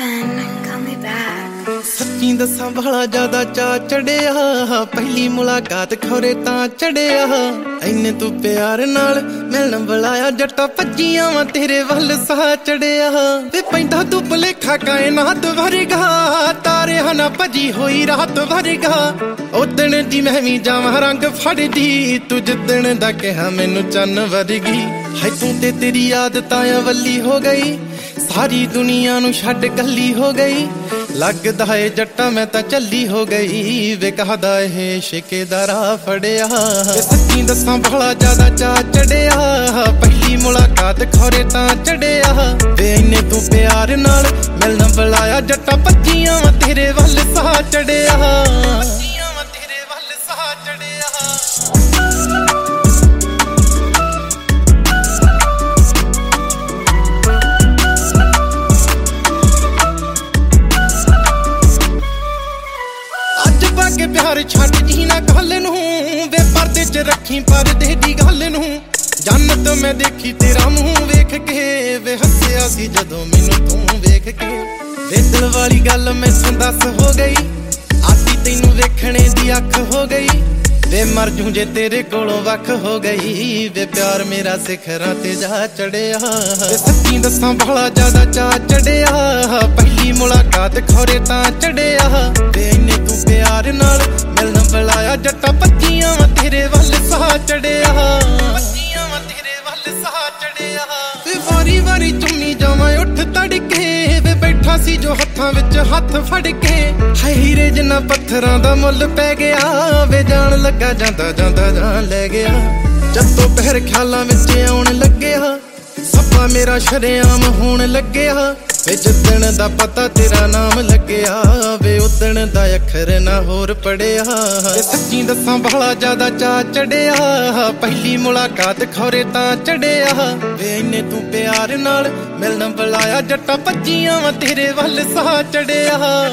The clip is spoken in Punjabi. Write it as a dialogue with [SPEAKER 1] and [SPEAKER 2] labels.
[SPEAKER 1] Marvin, call me back.
[SPEAKER 2] ਸੱਚੀ ਦੱਸਾਂ ਬੜਾ ਜ਼ਿਆਦਾ ਚਾਅ ਚੜਿਆ, ਪਹਿਲੀ ਮੁਲਾਕਾਤ ਖੌਰੇ ਤਾਂ ਚੜਿਆ। ਐਨੇ ਤੂੰ ਪਿਆਰ ਨਾਲ ਮਿਲਣ ਬੁਲਾਇਆ, ਜੱਟਾ ਭੱਜੀਆਂ ਵਾ ਤੇਰੇ ਵੱਲ ਸਾਹ ਚੜਿਆ। ਵੇ ਪੈਂਦਾ ਤੂੰ ਭੁਲੇਖਾ ਕਾਇਨਾਤ ਵਰਗਾ, ਤਾਰਿਆਂ ਨਾ ਭੱਜੀ ਹੋਈ ਰਾਤ ਵਰਗਾ। ਉਦਣ ਦੀ ਮੈਂ ਵੀ ਜਾਵਾਂ ਰੰਗ ਫੜਦੀ, ਤੂੰ ਜਿੱਦਣ ਦਾ ਕਿਹਾ ਮੈਨੂੰ ਚੰਨ ਵਰਗੀ। ਹੈ ਤੂੰ ਤੇ ਤੇਰੀ ਆਦਤਾਂ ਵੱਲੀ ਹੋ ਗਈ, ਸਾਰੀ ਦੁਨੀਆ ਨੂੰ ਛੱਡ ਕੱਲੀ ਹੋ ਗਈ। ਲੱਗਦਾ ਏ ਜੱਟਾ ਮੈਂ ਤਾਂ ਚੱਲੀ ਹੋ ਗਈ, ਵੇ ਕਹਦਾ ਇਹ ਸ਼ਿਕੇ ਦਾ ਰਾਹ ਫੜਿਆ। ਸੱਚੀ ਦੱਸਾਂ ਬੜਾ ਜ਼ਿਆਦਾ ਚਾਅ ਚੜਿਆ, ਪਹਿਲੀ ਮੁਲਾਕਾਤ ਖੌਰੇ ਤਾਂ ਚੜਿਆ। ਵੇ ਇੰਨੇ ਤੂੰ ਪਿਆਰ ਨਾਲ ਮਿਲਣ ਬੁਲਾਇਆ, ਜੱਟਾ ਭੱਜੀਆਂ ਵਾ ਤੇਰੇ ਵੱਲ ਸਾਹ ਚੜਿਆ। ਭੱਜੀਆਂ ਵਾ ਤੇਰੇ ਵੱਲ ਸਾਹ ਚੜਿਆ। ਕੇ ਪਿਆਰ ਛੱਡ ਜੀ ਨਾ ਗੱਲ ਨੂੰ, ਵੇ ਪਰਦੇ ਚ ਰੱਖੀ ਪਰਦੇ ਦੀ ਗੱਲ ਨੂੰ। ਜੰਨਤ ਮੈਂ ਦੇਖੀ ਤੇਰਾ ਮੂੰਹ ਵੇਖ ਕੇ, ਵੇ ਹੱਸਿਆ ਸੀ ਜਦੋਂ ਮੈਨੂੰ ਤੂੰ ਵੇਖ ਕੇ। ਵੇ ਦਿਲ ਵਾਲੀ ਗੱਲ ਮੈਥੋਂ ਦੱਸ ਹੋ ਗਈ, ਆਦੀ ਤੈਨੂੰ ਵੇਖਣੇ ਦੀ ਅੱਖ ਹੋ ਗਈ। ਵੇ ਮਰ ਜੂ ਜੇ ਤੇਰੇ ਕੋਲੋਂ ਵੱਖ ਹੋ ਗਈ, ਵੇ ਪਿਆਰ ਮੇਰਾ ਸਿਖਰਾਂ ਤੇ ਜਾ ਚੜਿਆ। ਵੇ ਸੱਚੀ ਦੱਸਾਂ ਬੜਾ ਜ਼ਿਆਦਾ ਚਾਅ ਚੜਿਆ, ਪਹਿਲੀ ਮੁਲਾਕਾਤ ਖੌਰੇ ਤਾਂ ਚੜਿਆ। ਵੇ ਇੰਨੇ ਤੂੰ ਪਿਆਰ ਨਾਲ ਮਿਲਣ ਬੁਲਾਇਆ, ਜੱਟਾ ਭੱਜੀਆਂ ਵਾ ਤੇਰੇ ਵੱਲ ਸਾਹ ਚੜਿਆ। ਭੱਜੀਆਂ ਵਾ ਤੇਰੇ ਵੱਲ ਸਾਹ ਚੜਿਆ। ਵੇ ਵਾਰੀ ਵਾਰੀ ਚੁੰਨੀ ਜਾਵਾਂ ਉੱਠ ਤੜਕੇ, ਵੇ ਬੈਠਾ ਸੀ ਜੋ ਹੱਥਾਂ ਵਿੱਚ ਹੱਥ ਫੜ ਕੇ। ਹਾਏ ਹੀਰੇ ਜਿੰਨਾ ਪੱਥਰਾਂ ਦਾ ਮੁੱਲ ਪੈ ਗਿਆ, ਵੇ ਜਾਣ ਲੱਗਾ ਜਾਂਦਾ ਜਾਂਦਾ ਜਾਨ ਲੈ ਗਿਆ। ਜਦੋਂ ਪਹਿਰ ਖਿਆਲਾਂ ਵਿੱਚ ਆਉਣ ਲੱਗਿਆ, ਸੱਪਾ ਮੇਰਾ ਸ਼ਰੇਆਮ ਹੋਣ ਲੱਗਿਆ। ਵੇ ਜਿੱਦਣ ਦਾ ਪਤਾ ਤੇਰਾ ਨਾਮ ਲੱਗਿਆ, ਵੇ ਉਦਣ ਦਾ ਅੱਖਰ ਨਾ ਹੋਰ ਪੜਿਆ। ਵੇ ਸੱਚੀ ਦੱਸਾਂ ਬੜਾ ਜ਼ਿਆਦਾ ਚਾਅ ਚੜਿਆ, ਪਹਿਲੀ ਮੁਲਾਕਾਤ ਖੌਰੇ ਤਾਂ ਚੜਿਆ। ਵੇ ਇੰਨੇ ਤੂੰ ਪਿਆਰ ਨਾਲ ਮਿਲਣ ਬੁਲਾਇਆ, ਜੱਟਾ ਭੱਜੀਆਂ ਵਾ ਤੇਰੇ ਵੱਲ ਸਾਹ ਚੜਿਆ।